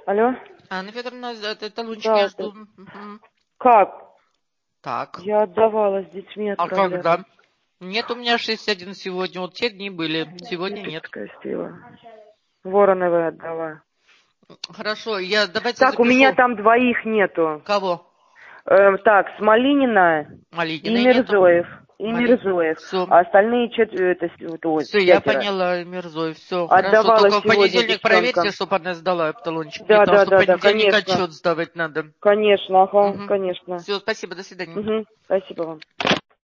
Алло? Анна Федоровна, это талончик Да, я жду. Как? Так. Я отдавала, с детьми А отправляла. когда? Нет, у меня 61 сегодня. Вот те дни были. Сегодня нет. Красиво. Вороновой отдала. Хорошо, я давайте Так, запишу. у меня там двоих нету. Кого? Так, Смолинина Малинина и нету. Мирзоев. И Мирзоев. Все. А остальные Все, я поняла, Мирзой. Все, хорошо. Отдавала Только в сегодня понедельник проверьте, девчонкам. чтобы она сдала талончик. Да, Потому да, что в да, да, понедельник конечно. отчет сдавать надо. Конечно, ага, конечно. Все, спасибо, до свидания. Спасибо вам.